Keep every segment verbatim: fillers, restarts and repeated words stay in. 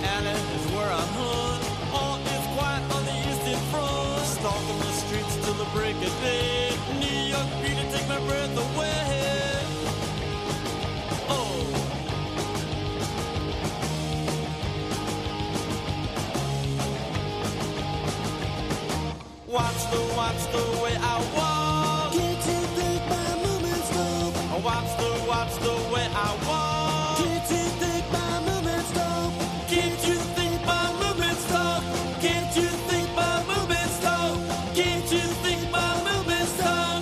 alley is where I hunt. All is quiet on the eastern front. Stalking the streets till the break of day. New York beauty take my breath away. Oh. Watch the, watch the way I walk. Can't you think my movement stop? Watch the, watch the way I walk. Can't you think my movement stop? Can't you think my movement stop? Can't you think my movement stop? Can't you think my movement stop?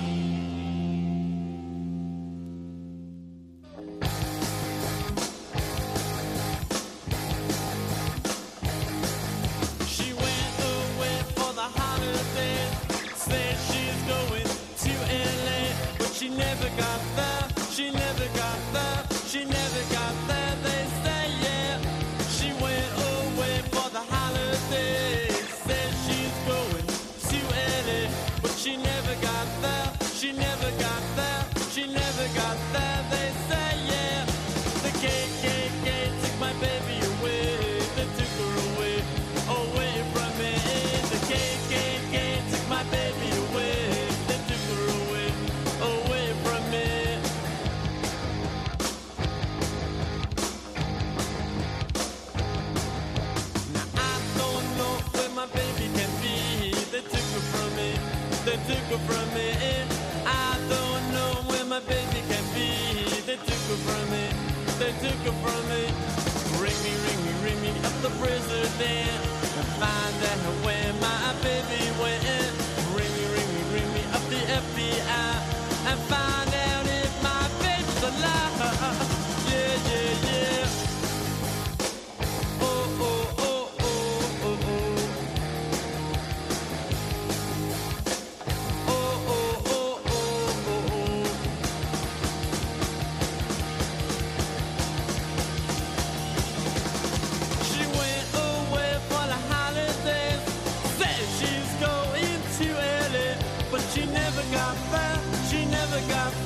She went away for the holiday. Said she's going to L A, but she never got there. She never got there. She never got there. They say yeah. She went away for the holiday. Said she's going to L A, but she never got there. She never got there. She never got there. They say yeah. The K K K took my baby away. They took her away, away from me. The K K K took my baby away. They took her away, away from me. Now I don't know where my baby can be. They took her from me. They took her from me. I don't know where my baby can be. They took her from me. They took her from me. Ring me, ring me, ring me up the president. Find out where my baby went. Ring me, ring me, ring me up the F B I. And find out if my baby's alive. Yeah, yeah, yeah. Oh, oh, oh, oh, oh, oh. Oh, oh, oh, oh, oh, oh. She went away for the holidays. Said she's going to L A, but she never got there. She never got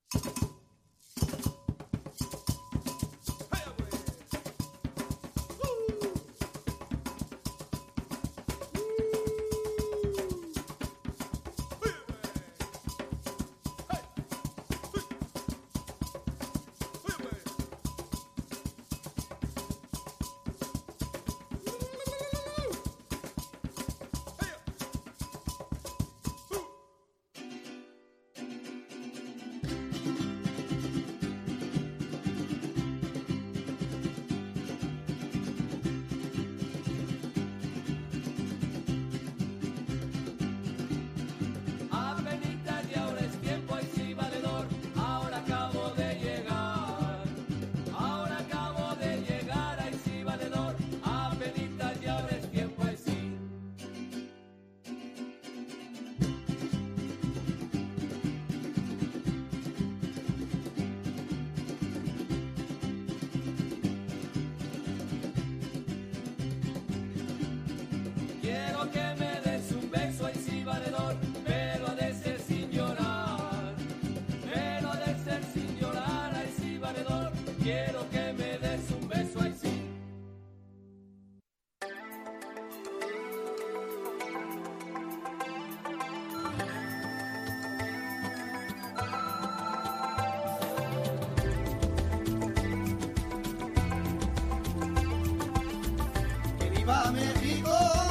¡Viva México!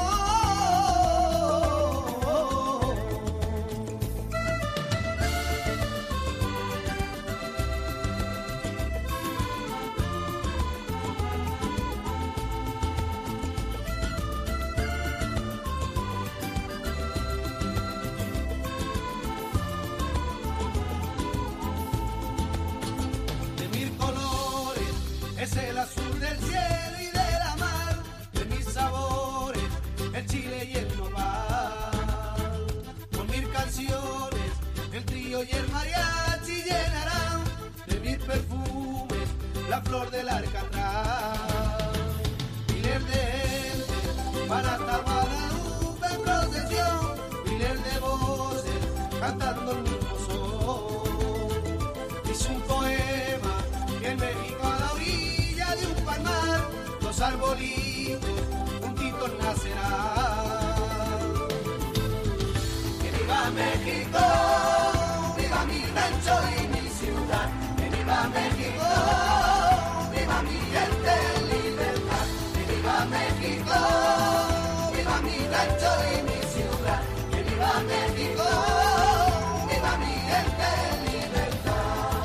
De mil colores es el azul del cielo y de la mar, de mis sabores el chile y el nopal. Con mil canciones el trío y el mariachi llenarán de mil perfumes la flor del alcatraz. Miles de gente van hasta Guadalupe en procesión, miles de voces cantando el mismo son. Hice un poema que en México a la orilla de un palmar los arbolitos juntitos nacerán. Que viva México, viva mi rancho y mi ciudad. Que viva México, viva mi gente en libertad. Que viva México, viva mi rancho y mi ciudad. Que viva México, viva mi gente en libertad.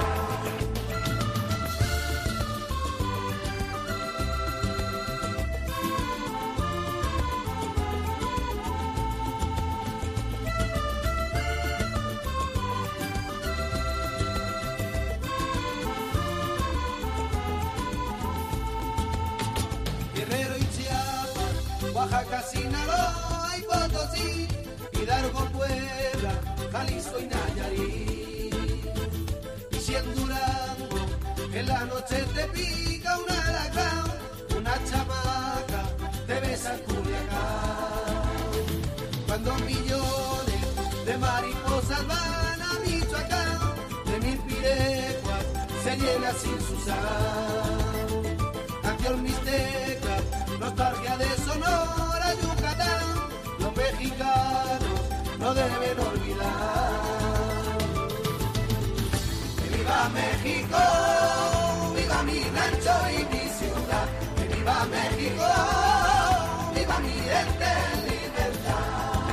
Guerrero y Chiapas, Oaxaca, Sinaloa y Potosí, Hidalgo, Puebla, Jalisco y Nayarit. Y si en Durango en la noche te pica un alacrán, una chamaca te besa en Culiacán. Cuando millones de mariposas van a Michoacán, de mil pirecuas se llena sin Susán. Canción mixteca, nostalgia de Sonora, Yucatán, los mexicanos no deben olvidar. Que viva México, viva mi rancho y mi ciudad. Que viva México, viva mi gente en libertad.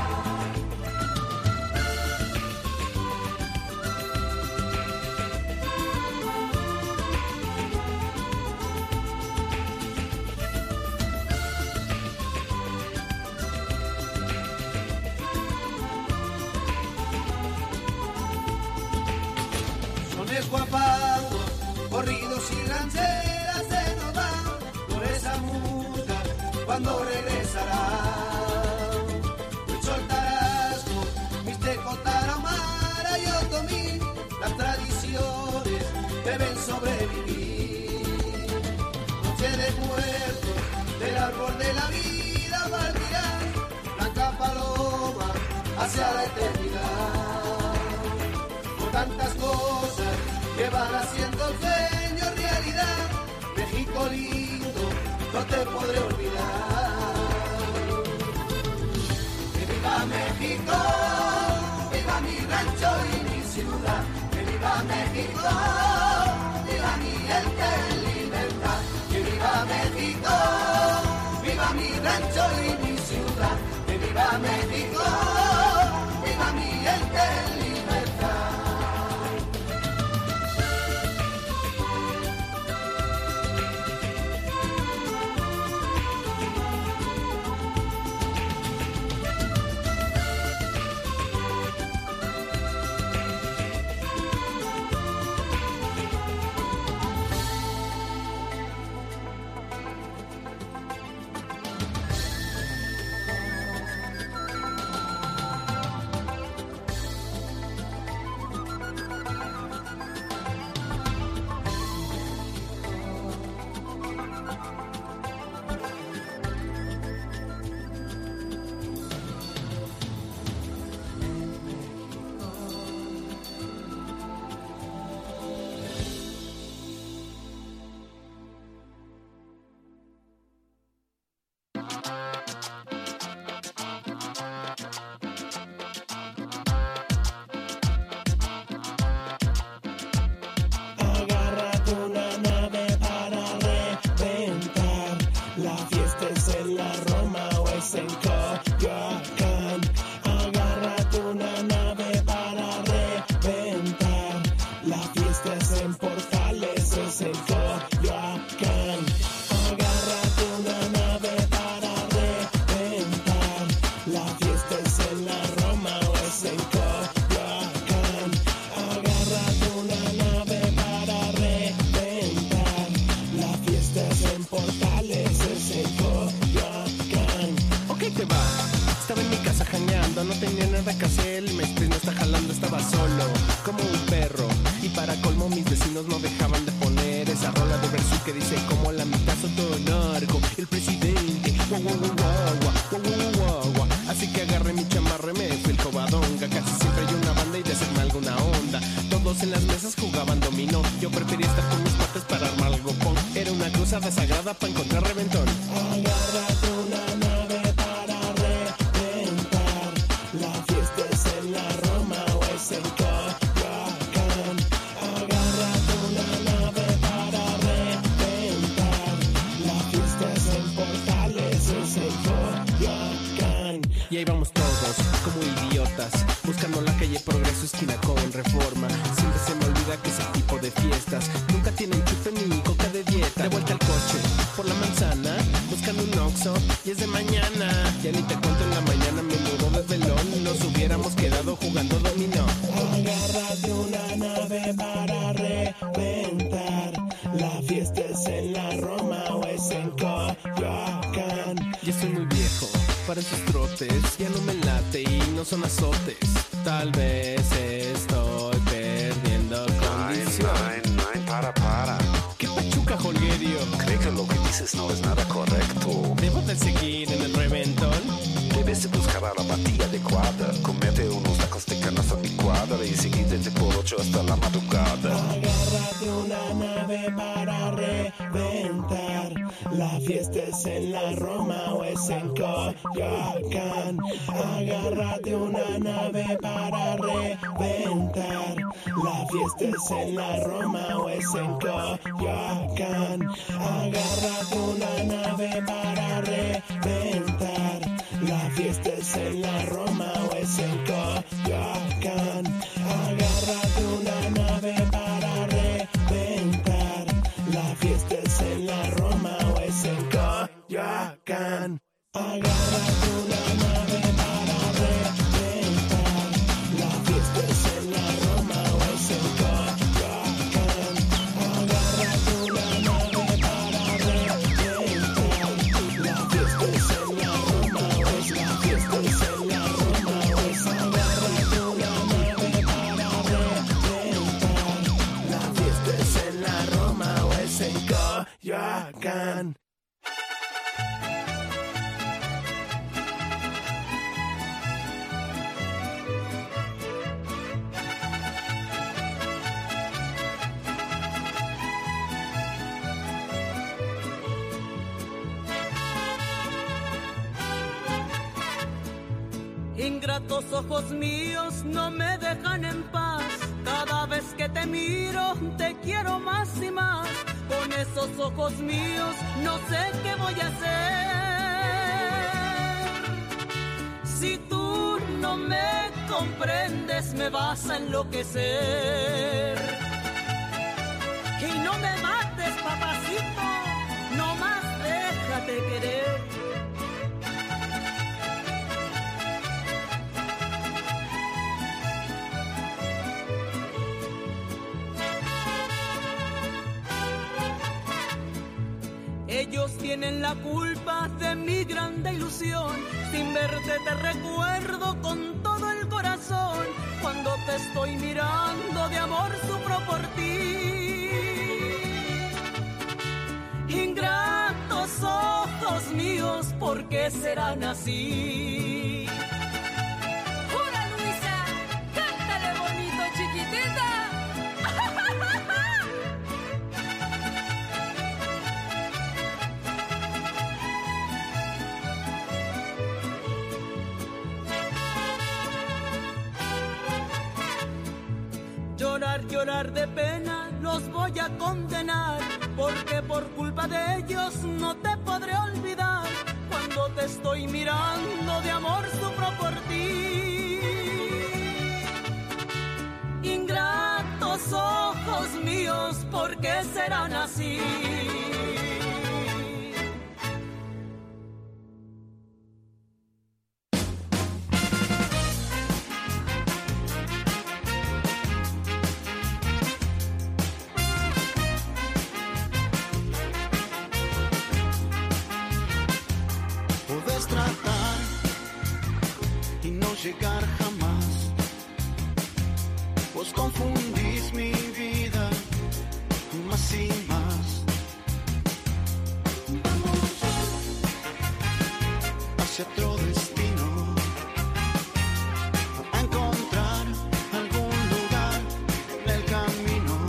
Sones guapangos, corridos y rancheras se nos van por esa muda cuando regresará. Huichol, Tarasco, Mixteco, Tarahumara y Otomí, las tradiciones deben sobrevivir. Noche de muertos, del árbol de la vida partirán, blanca paloma hacia la eternidad. tantas cosas que van haciendo el sueño realidad. México lindo, no te podré olvidar. Que viva México, viva mi rancho y mi ciudad. Que viva México, viva mi gente en libertad. Que viva México, viva mi rancho y mi ciudad. Que viva México, viva mi gente en libertad. Agárrate una nave para reventar. La fiesta es en la Roma o es en Coyoacán. Agárrate una nave para reventar. La fiesta es en la Roma o es en Coyoacán. Agárrate una nave para reventar. La fiesta es en la Roma o es en Coyoacán. Agárrate una nave para reventar. La fiesta es en la Roma o es en Coyoacán. Agárrate una nave para reventar. La fiesta es en la Roma o es la fiesta es en la Roma o es agárrate una nave para reventar. Ingratos ojos míos no me dejan en paz. Cada vez que te miro te quiero más y más. Con esos ojos míos no sé qué voy a hacer. Si tú no me comprendes me vas a enloquecer. Y no me mates, papacito, no más déjate querer. Ellos tienen la culpa de mi grande ilusión. Sin verte te recuerdo con todo el corazón. Cuando te estoy mirando de amor sufro por ti. Ingratos ojos míos, ¿por qué serán así? ¡Jura, Luisa! ¡Cántale bonito, chiquitita! Llorar, llorar de pena, los voy a condenar, porque por culpa de ellos no te podré olvidar. Cuando te estoy mirando de amor sufro por ti. Ingratos ojos míos, ¿por qué serán así? Llegar jamás, vos confundís mi vida más y más. Vamos hacia otro destino, a encontrar algún lugar en el camino.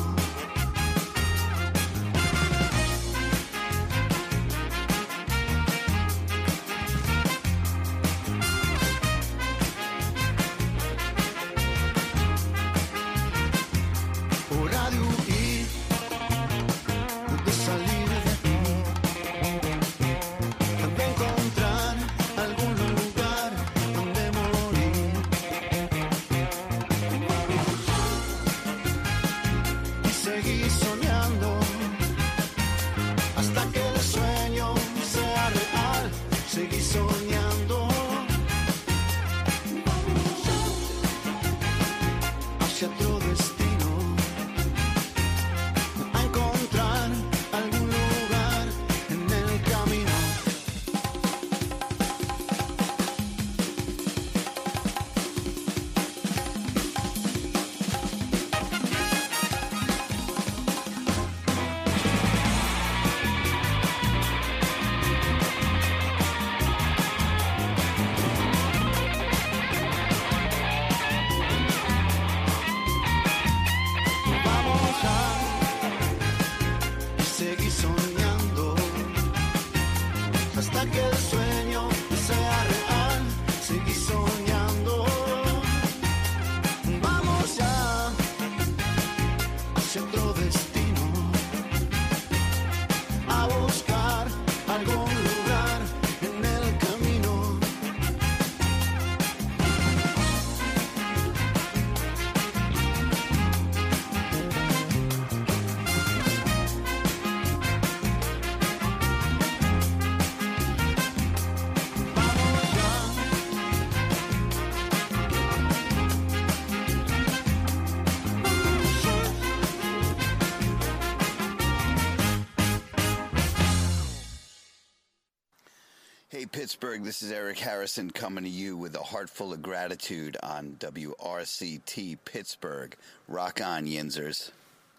Hey Pittsburgh, this is Eric Harrison coming to you with a heart full of gratitude on W R C T Pittsburgh. Rock on, Yinzers.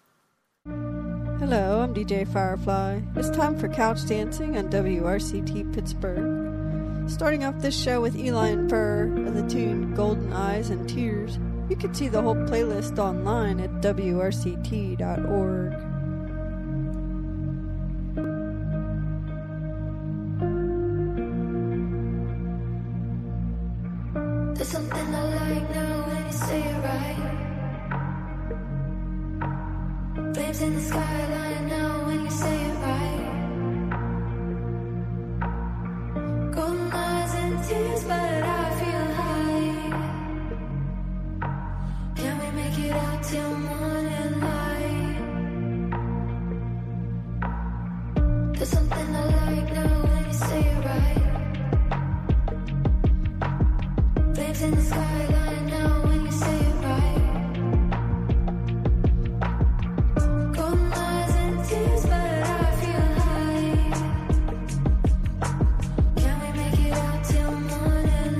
Hello, I'm D J Firefly. It's time for Couch Dancing on W R C T Pittsburgh. Starting off this show with Eli and Fur and the tune Golden Eyes and Tears. You can see the whole playlist online at W R C T dot org. There's a Flames in the skyline now when you say it right. Golden eyes and tears, but I feel high. Can we make it out till morning light? There's something I like now when you say it right. Flames in the skyline now when you say it right. Golden eyes and tears, but I feel high. Can we make it out till morning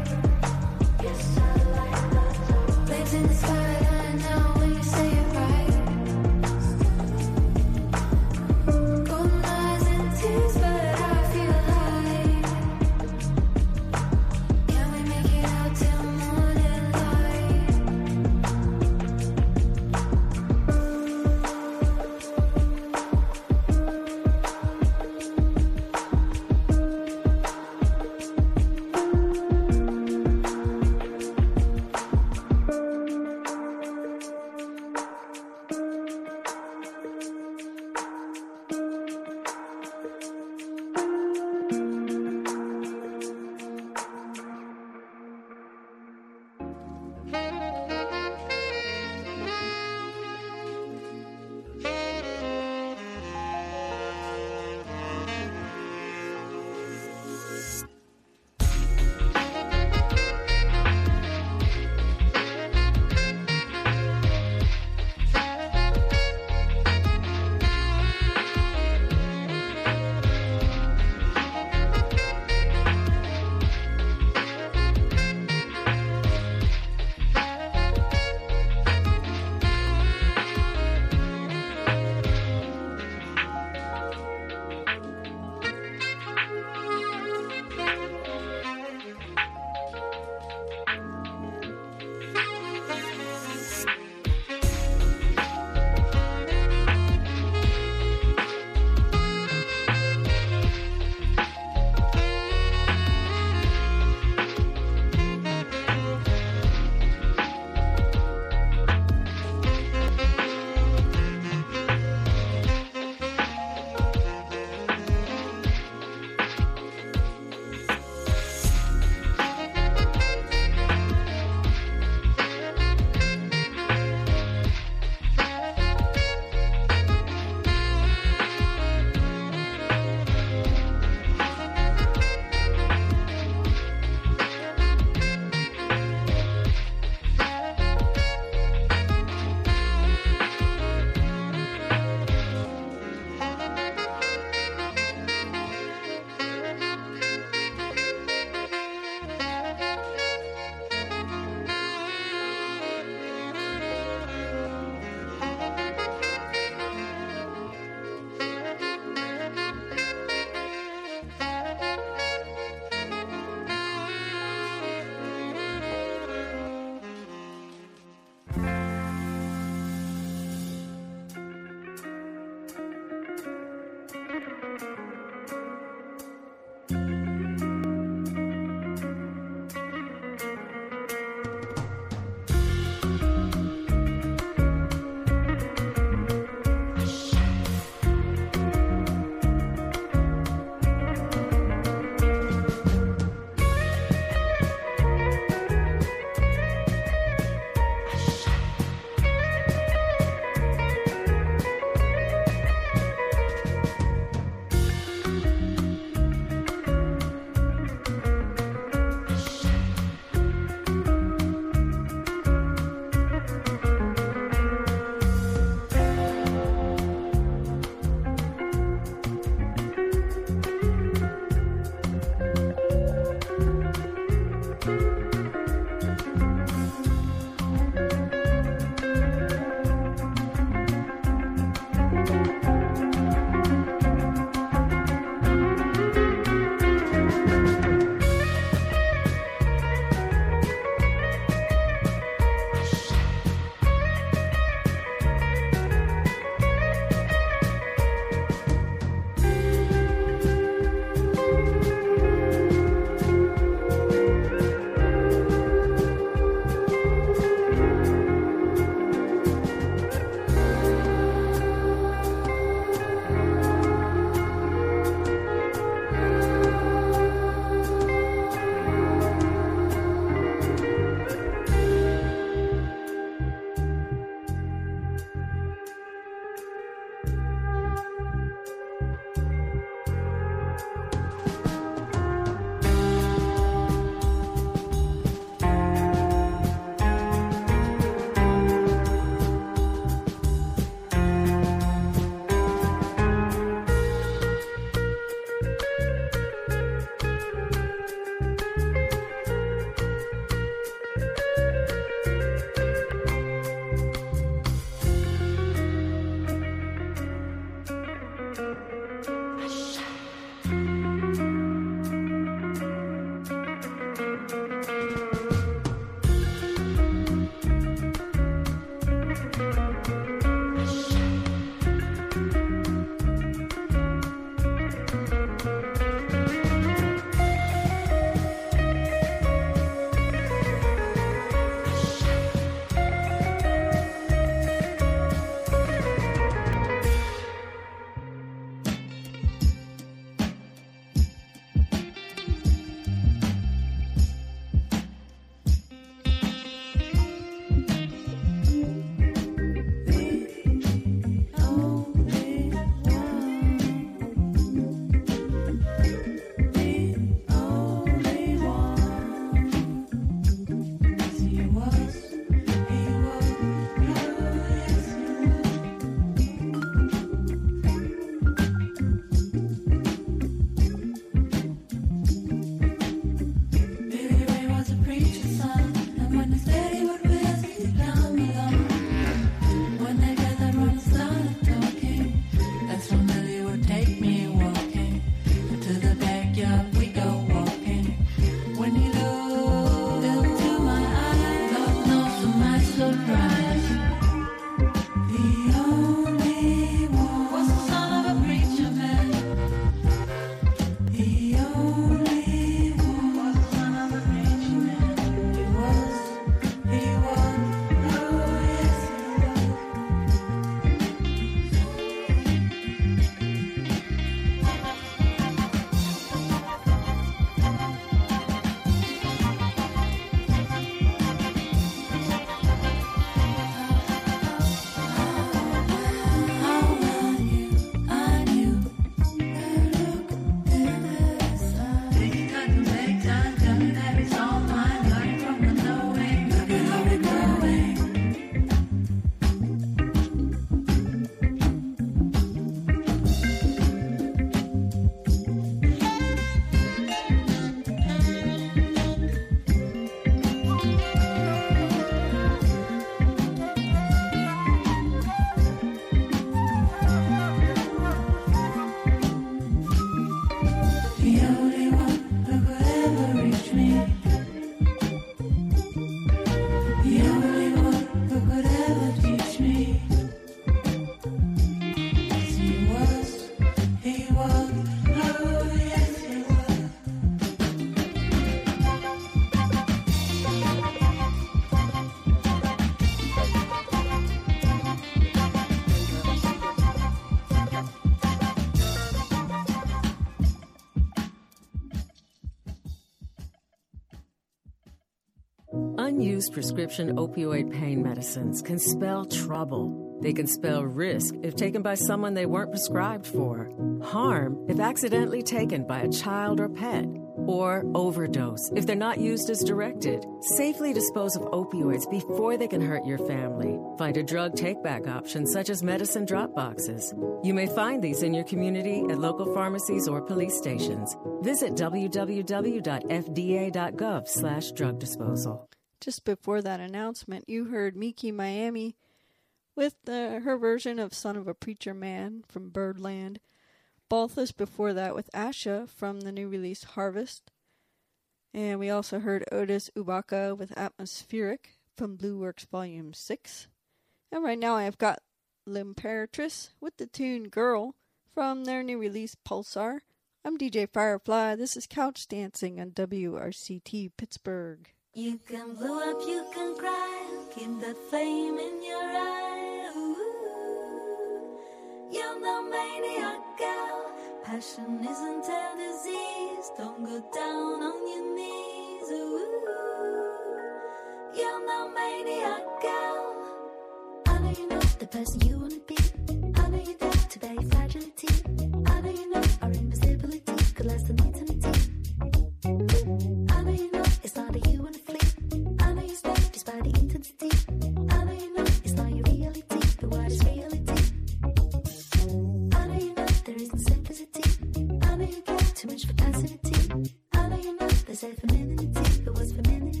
Unused prescription opioid pain medicines can spell trouble. They can spell risk if taken by someone they weren't prescribed for, harm if accidentally taken by a child or pet, or overdose if they're not used as directed. Safely dispose of opioids before they can hurt your family. Find a drug take-back option such as medicine drop boxes. You may find these in your community at local pharmacies or police stations. Visit w w w dot f d a dot gov slash drug disposal. Just before that announcement, you heard Miki Miami with uh, her version of Son of a Preacher Man from Birdland. Balthus before that with Asha from the new release Harvest. And we also heard Otis Ubaka with Atmospheric from Blue Works Volume six. And right now I've got L'Imperatrice with the tune Girl from their new release Pulsar. I'm D J Firefly. This is Couch Dancing on W R C T Pittsburgh. You can blow up, you can cry, keep that flame in your eye. Ooh, you're the maniac girl. Passion isn't a disease. Don't go down on your knees. Ooh, you're the maniac girl. I know you're not the person you wanna be. I know you're there to bear your fragility. I know you know our invisibility could last an eternity. I know you know it's not that you wanna flee. I know you stay just by the intensity. I know you know it's not your reality, but what is reality? I know you know there isn't simplicity. I know you get too much for passivity. I know you know there's a femininity, but what's femininity?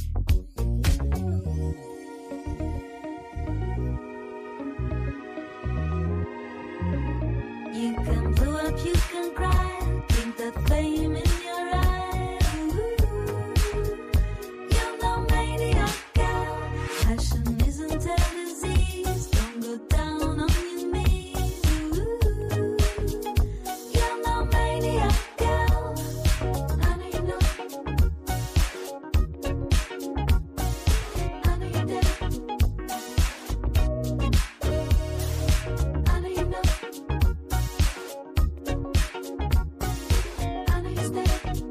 You can blow up, you can cry, keep the flame in your eye. You're the maniac girl. Passion isn't a disease. Don't go down on your knees. You're the maniac girl. I know you know. I know you did. I know you know. I know you stay.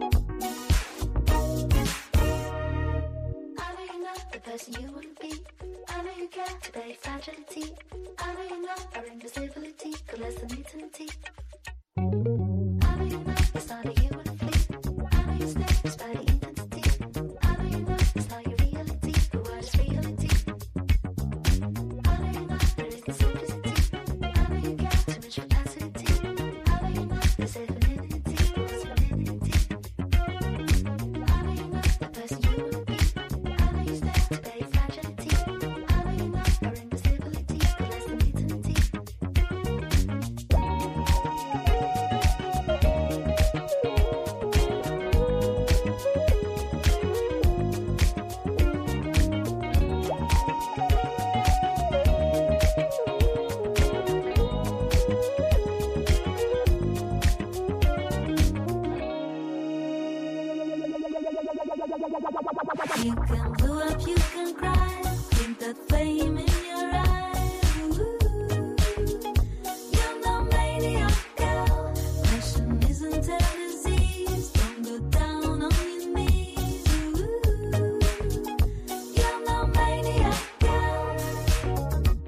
I know you're not the person you wanna be. I know you care to bear your fragility. I know you know our invisibility could last an eternity. I know you know it's not that you wanna flee. I know you stay just by the intensity. I know you know it's not your reality, but what is reality? I know you know there isn't simplicity. I know you get too much for passivity. I know you know there's a femininity, but what's femininity? I know you know the person you wanna be. I know you stay to bear your fragility. I know you know our invisibility could last an eternity. You can blow up, you can cry, keep that flame in your eye. Ooh, you're the maniac girl. Passion isn't a disease. Don't go down on your knees. Ooh, you're the maniac girl.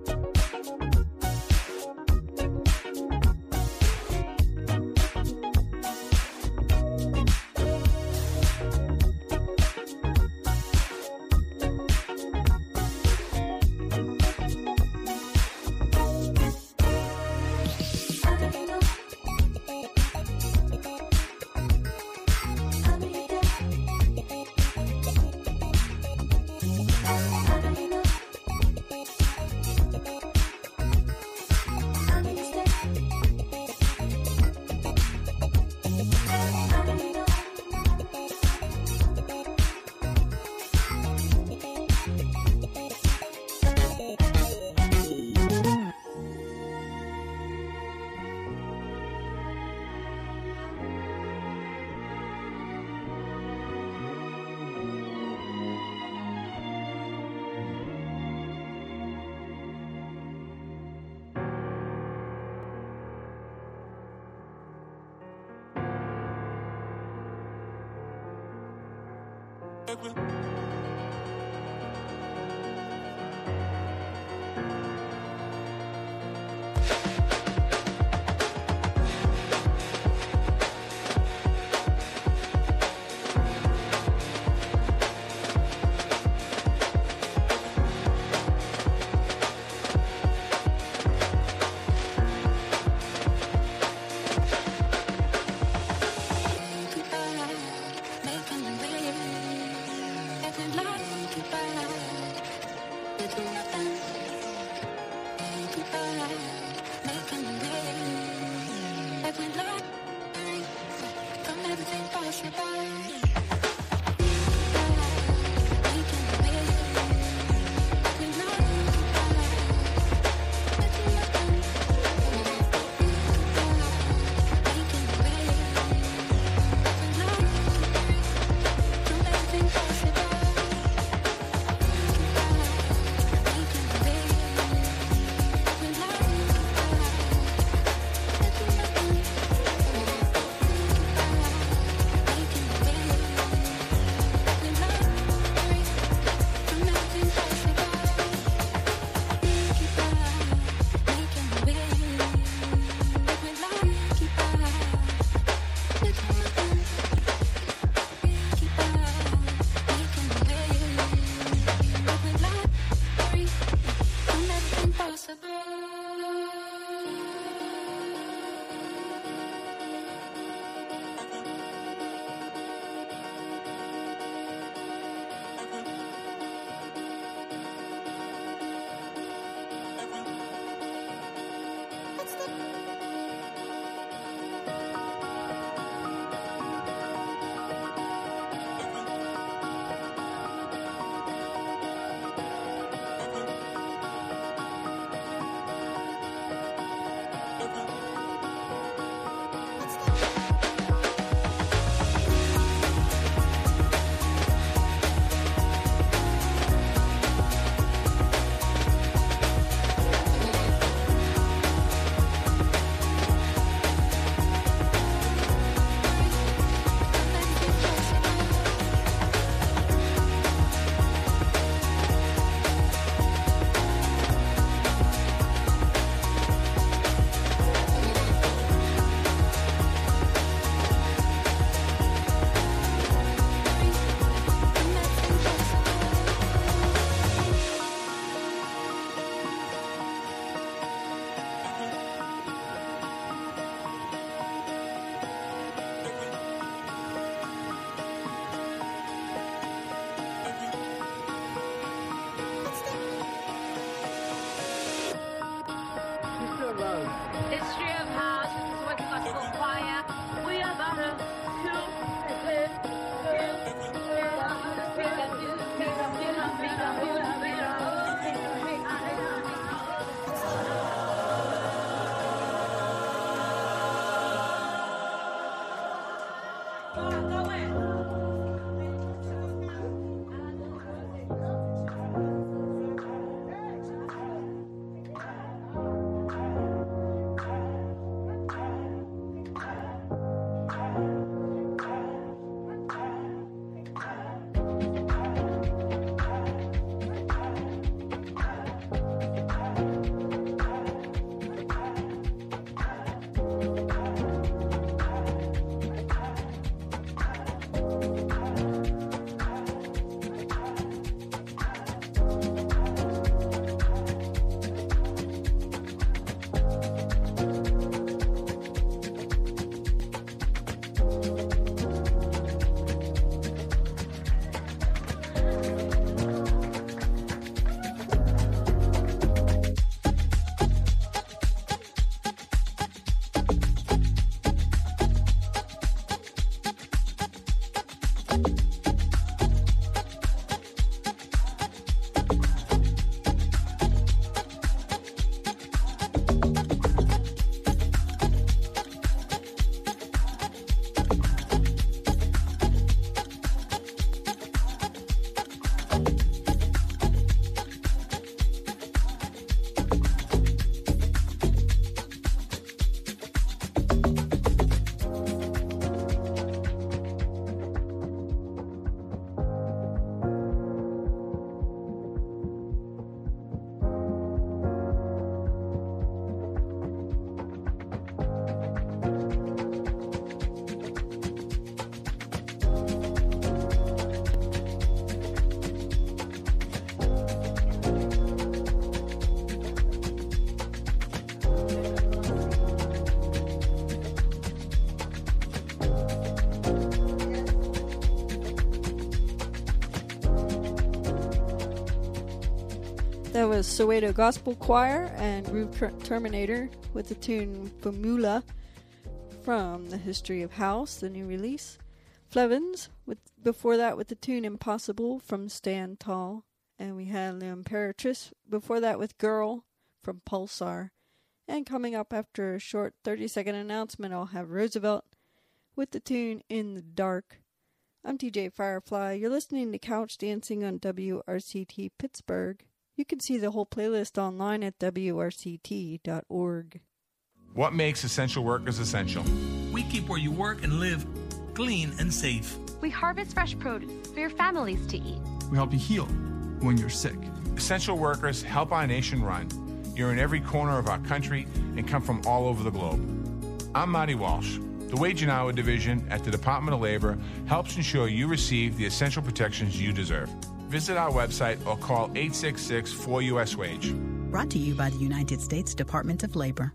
That was Soweto Gospel Choir and Groove Terminator with the tune Formula from The History of House, the new release. Flevens, with, before that with the tune Impossible from Stand Tall. And we had the Imperatrice before that with Girl from Pulsar. And coming up after a short thirty second announcement, I'll have Roosevelt with the tune In the Dark. I'm T J Firefly. You're listening to Couch Dancing on W R C T Pittsburgh. You can see the whole playlist online at W R C T dot org. What makes essential workers essential? We keep where you work and live clean and safe. We harvest fresh produce for your families to eat. We help you heal when you're sick. Essential workers help our nation run. You're in every corner of our country and come from all over the globe. I'm Marty Walsh. The Wage and Hour Division at the Department of Labor helps ensure you receive the essential protections you deserve. Visit our website or call eight six six, four U S WAGE. Brought to you by the United States Department of Labor.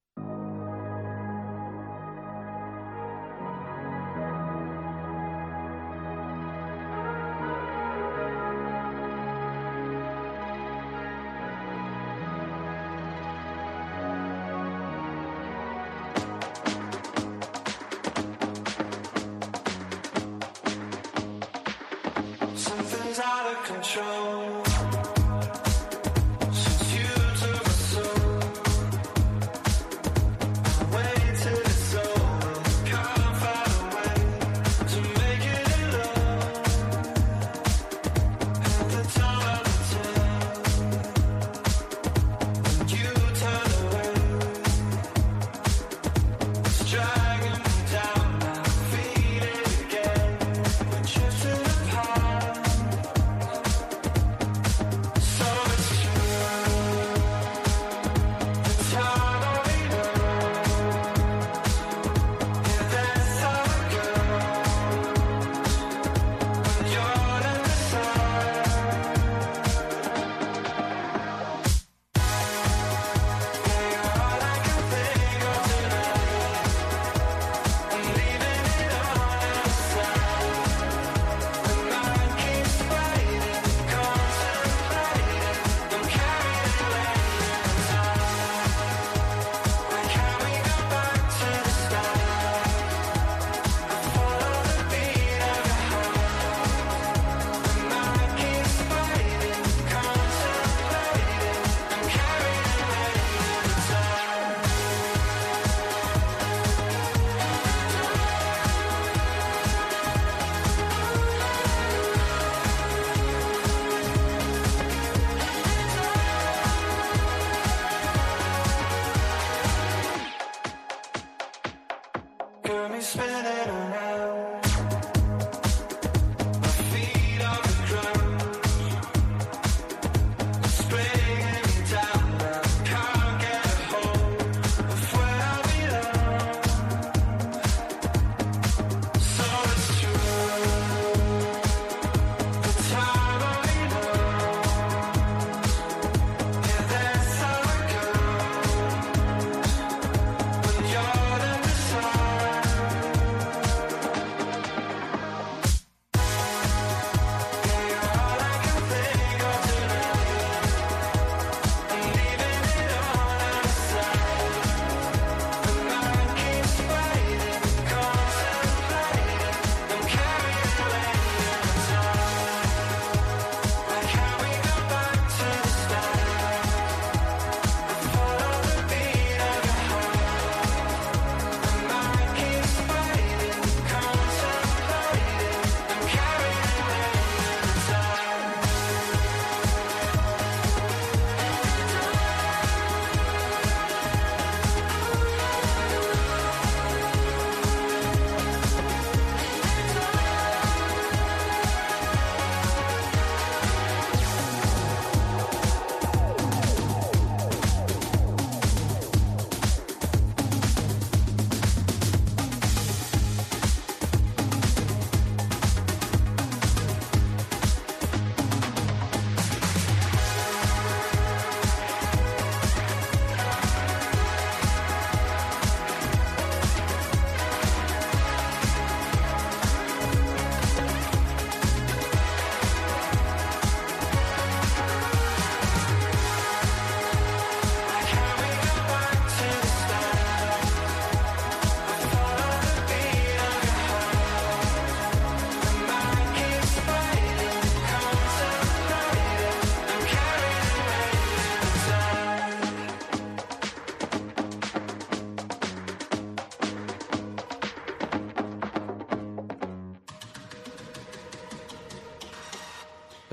Something's out of control.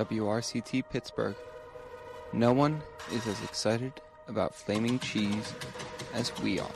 W R C T Pittsburgh. No one is as excited about flaming cheese as we are.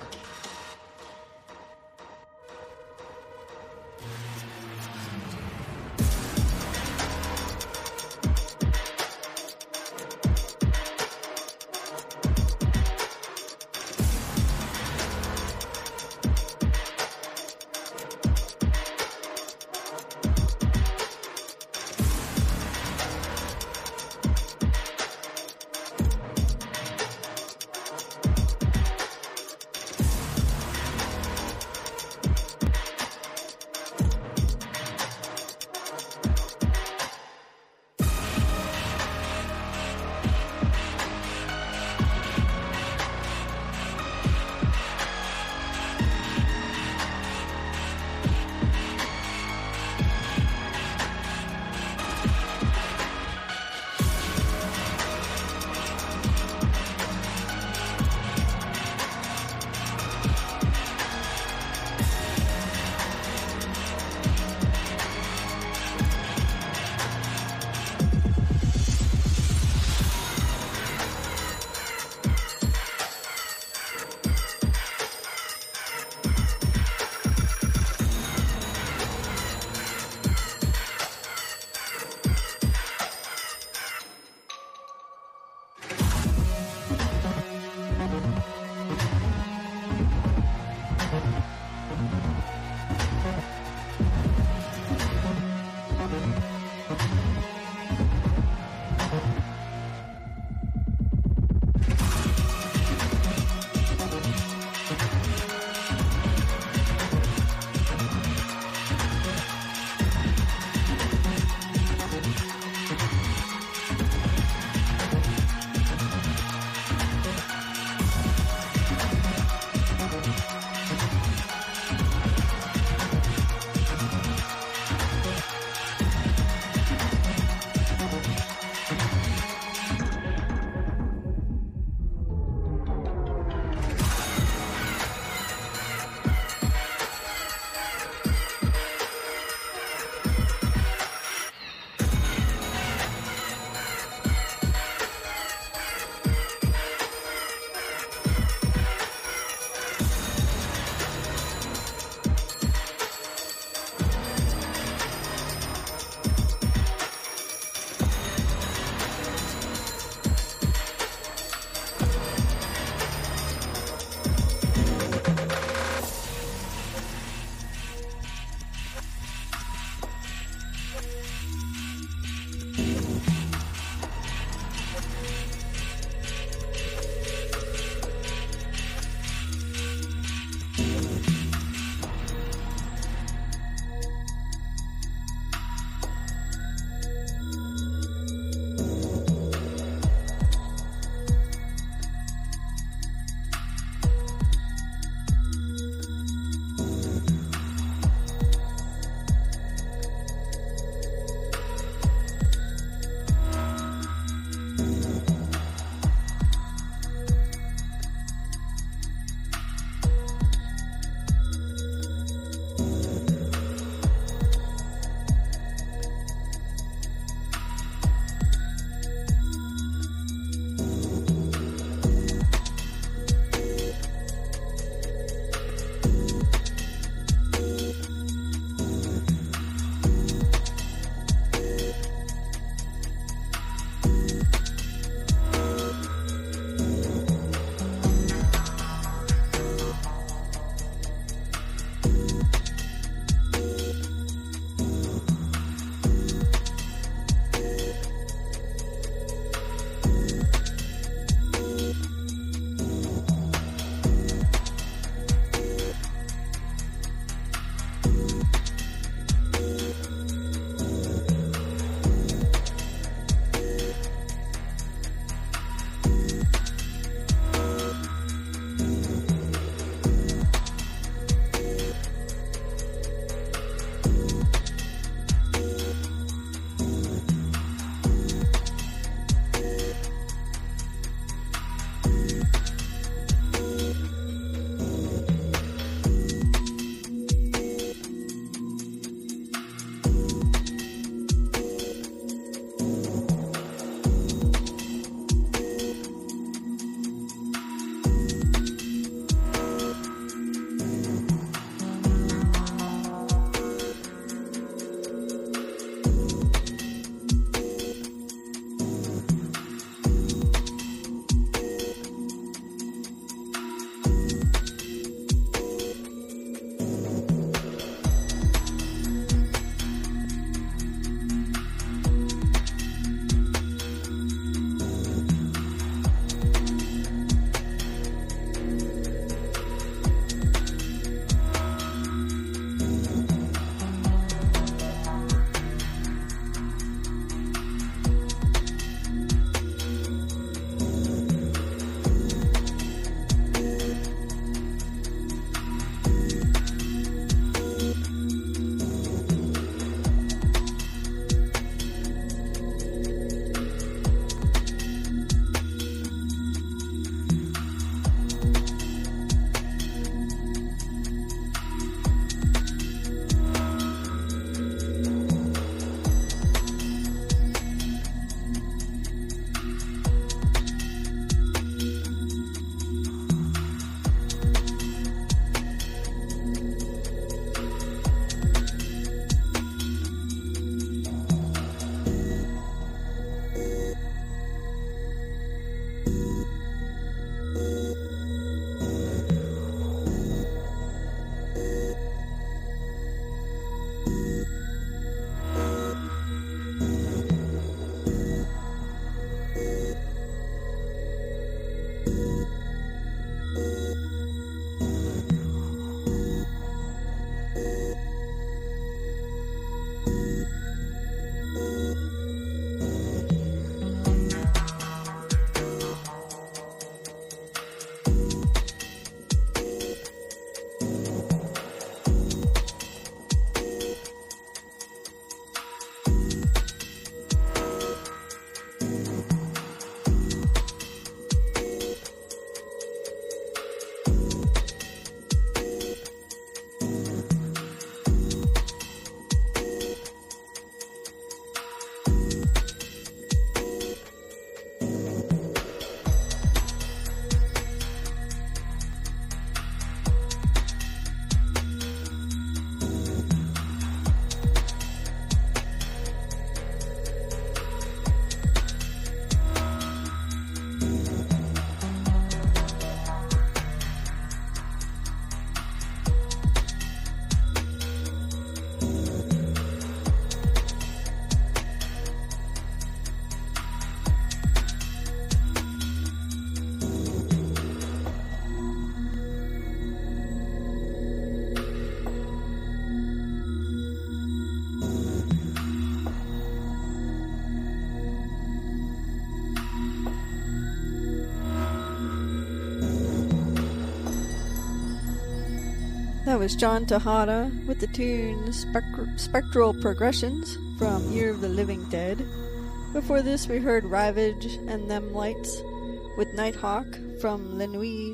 That was John Tejada with the tune Spect- Spectral Progressions from Year of the Living Dead. Before this, we heard Ravage and Them Lights with Nighthawk from La Nuit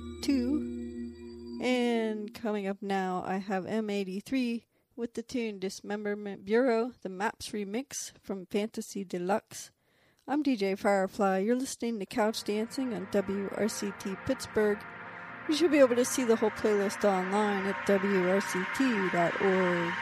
two. And coming up now, I have M eighty-three with the tune Dismemberment Bureau, the Maps remix from Fantasy Deluxe. I'm D J Firefly. You're listening to Couch Dancing on W R C T Pittsburgh. You should be able to see the whole playlist online at W R C T dot org.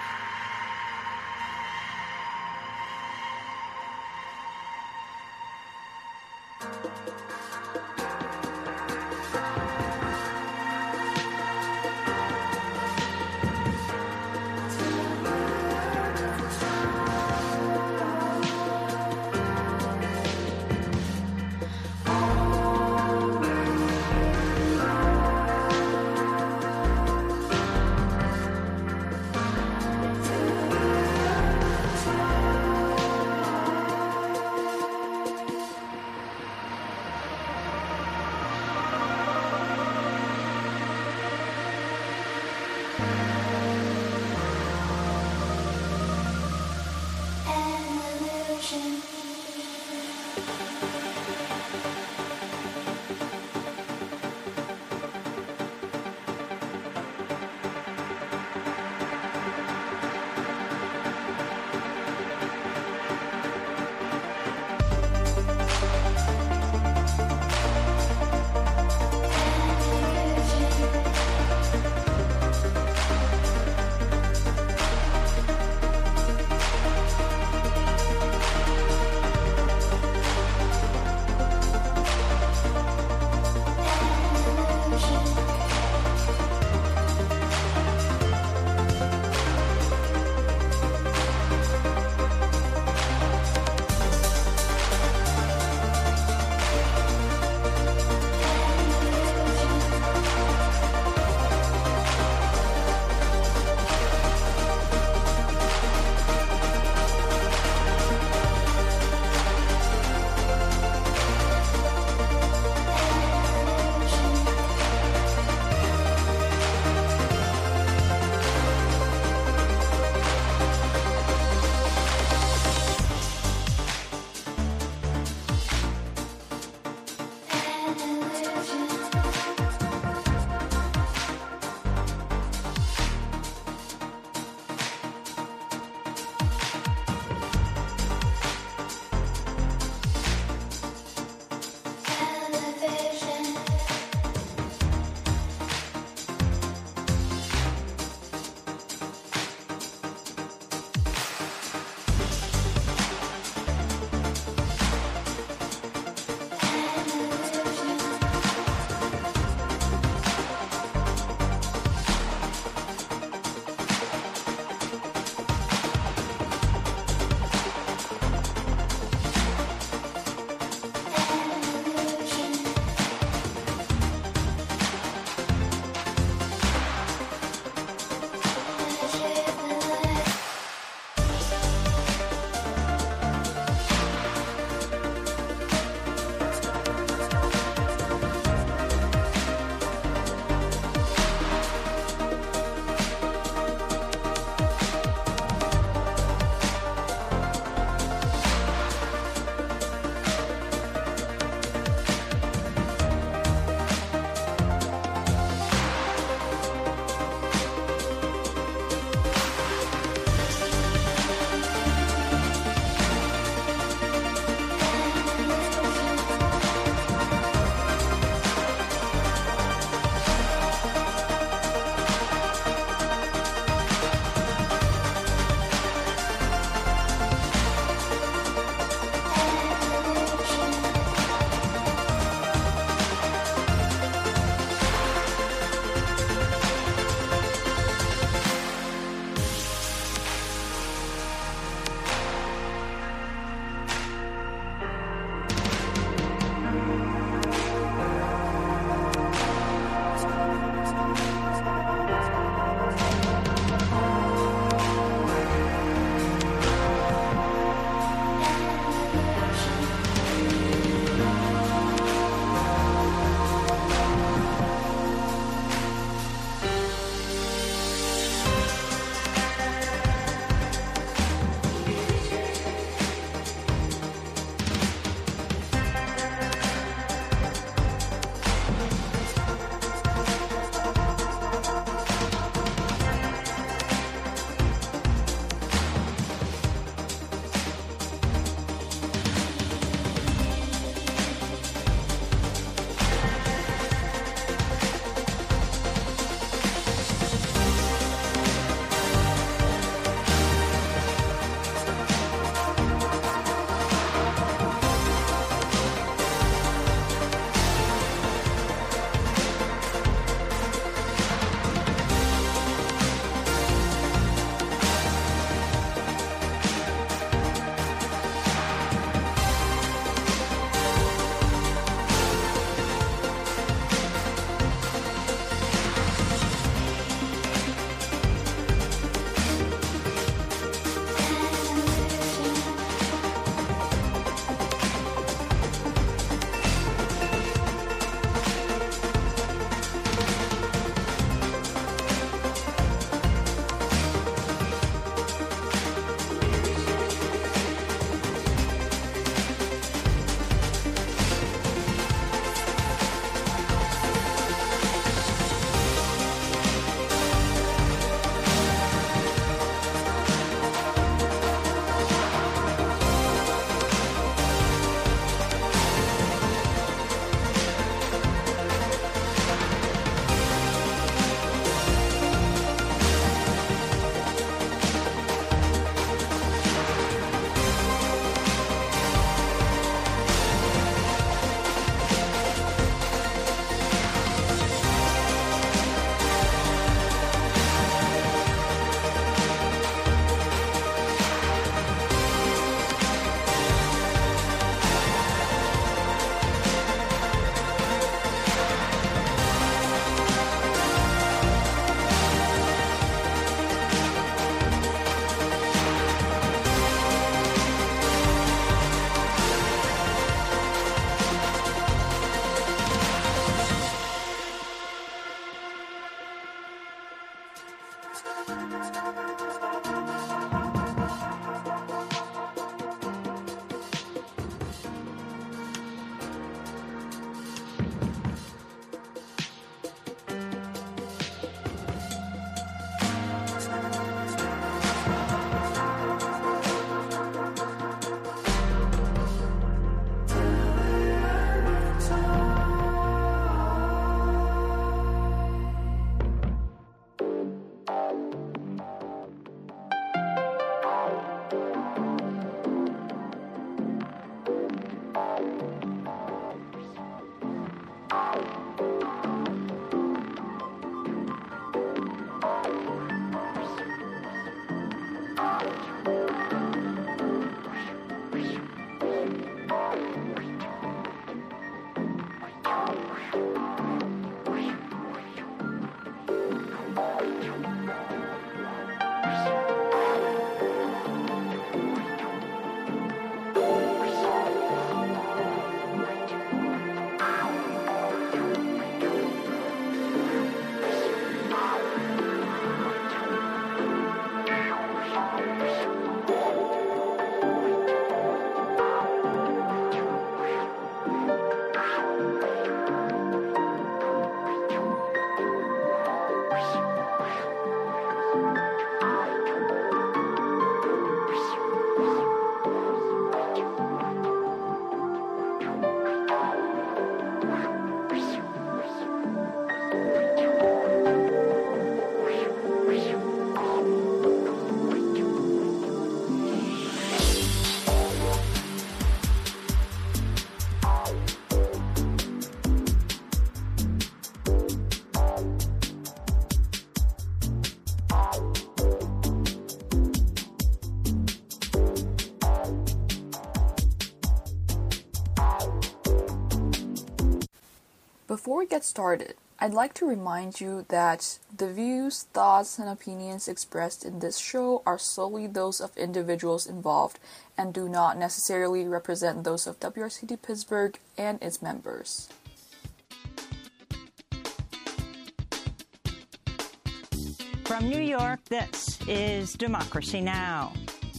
Before we get started, I'd like to remind you that the views, thoughts, and opinions expressed in this show are solely those of individuals involved and do not necessarily represent those of W R C T Pittsburgh and its members. From New York, this is Democracy Now!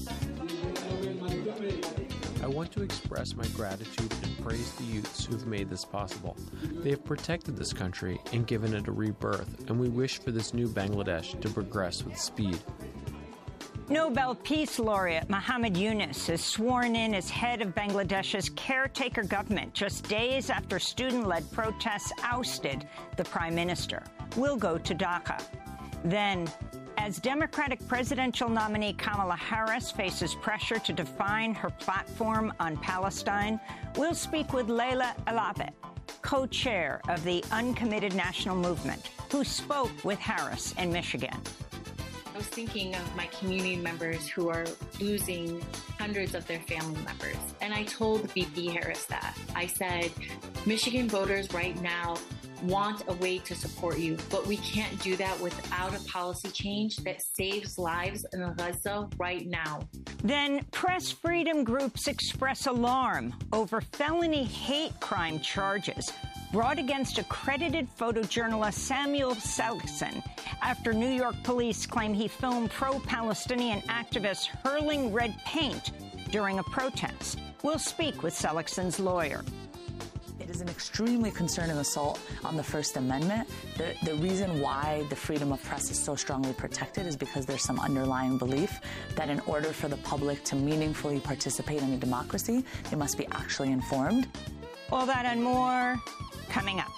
I want to express my gratitude and praise the youths who've made this possible. They have protected this country and given it a rebirth, and we wish for this new Bangladesh to progress with speed. Nobel Peace Laureate Muhammad Yunus is sworn in as head of Bangladesh's caretaker government just days after student-led protests ousted the prime minister. We'll go to Dhaka. Then, as Democratic presidential nominee Kamala Harris faces pressure to define her platform on Palestine, we'll speak with Leila Elabet, co-chair of the Uncommitted National Movement, who spoke with Harris in Michigan. I was thinking of my community members who are losing hundreds of their family members. And I told V P Harris that. I said, Michigan voters right now want a way to support you, but we can't do that without a policy change that saves lives in Gaza right now. Then press freedom groups express alarm over felony hate crime charges brought against accredited photojournalist Samuel Seligson after New York police claim he filmed pro-Palestinian activists hurling red paint during a protest. We'll speak with Seligson's lawyer. It is an extremely concerning assault on the First Amendment. The, the reason why the freedom of press is so strongly protected is because there's some underlying belief that in order for the public to meaningfully participate in a democracy, they must be actually informed. All that and more coming up.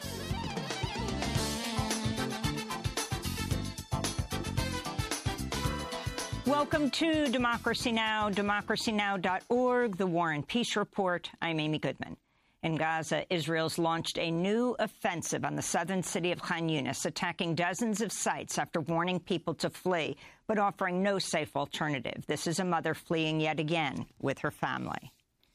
Welcome to Democracy Now!, democracy now dot org, the War and Peace Report. I'm Amy Goodman. In Gaza, Israel's launched a new offensive on the southern city of Khan Yunis, attacking dozens of sites after warning people to flee, but offering no safe alternative. This is a mother fleeing yet again with her family.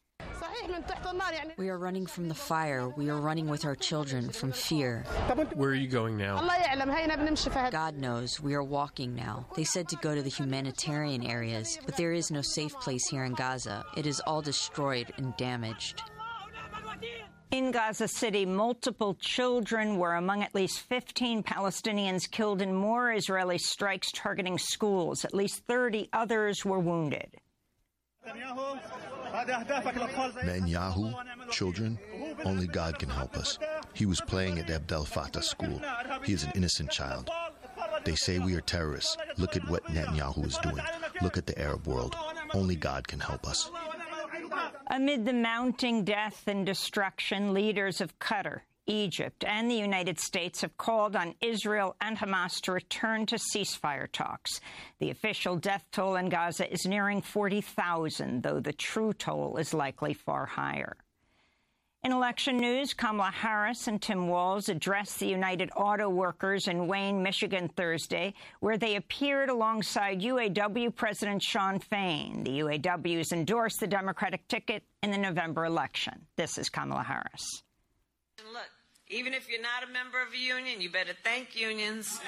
We are running from the fire. We are running with our children from fear. Where are you going now? God knows. We are walking now. They said to go to the humanitarian areas, but there is no safe place here in Gaza. It is all destroyed and damaged. In Gaza City, multiple children were among at least fifteen Palestinians killed in more Israeli strikes targeting schools. At least thirty others were wounded. Netanyahu, children, only God can help us. He was playing at Abdel Fattah school. He is an innocent child. They say we are terrorists. Look at what Netanyahu is doing. Look at the Arab world. Only God can help us. Amid the mounting death and destruction, leaders of Qatar, Egypt, and the United States have called on Israel and Hamas to return to ceasefire talks. The official death toll in Gaza is nearing forty thousand, though the true toll is likely far higher. In election news, Kamala Harris and Tim Walz addressed the United Auto Workers in Wayne, Michigan Thursday, where they appeared alongside U A W President Shawn Fain. The U A Ws endorsed the Democratic ticket in the November election. This is Kamala Harris. Look, even if you're not a member of a union, you better thank unions.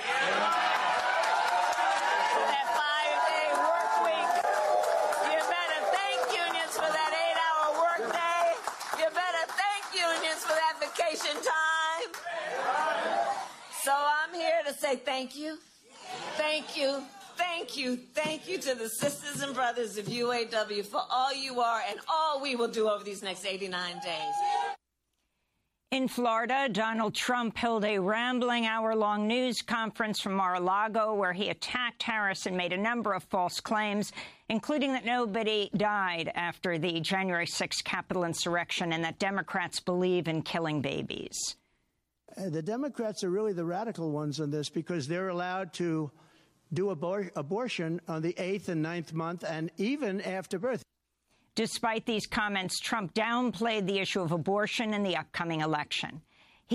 That five-day work week. You better thank unions for that eight-hour work day. You better thank unions for that vacation time. So I'm here to say thank you, thank you, thank you, thank you to the sisters and brothers of U A W for all you are and all we will do over these next eighty-nine days. In Florida, Donald Trump held a rambling hour-long news conference from Mar-a-Lago where he attacked Harris and made a number of false claims, including that nobody died after the January sixth Capitol insurrection and that Democrats believe in killing babies. Uh, the Democrats are really the radical ones on this because they're allowed to do abor- abortion on the eighth and ninth month and even after birth. Despite these comments, Trump downplayed the issue of abortion in the upcoming election.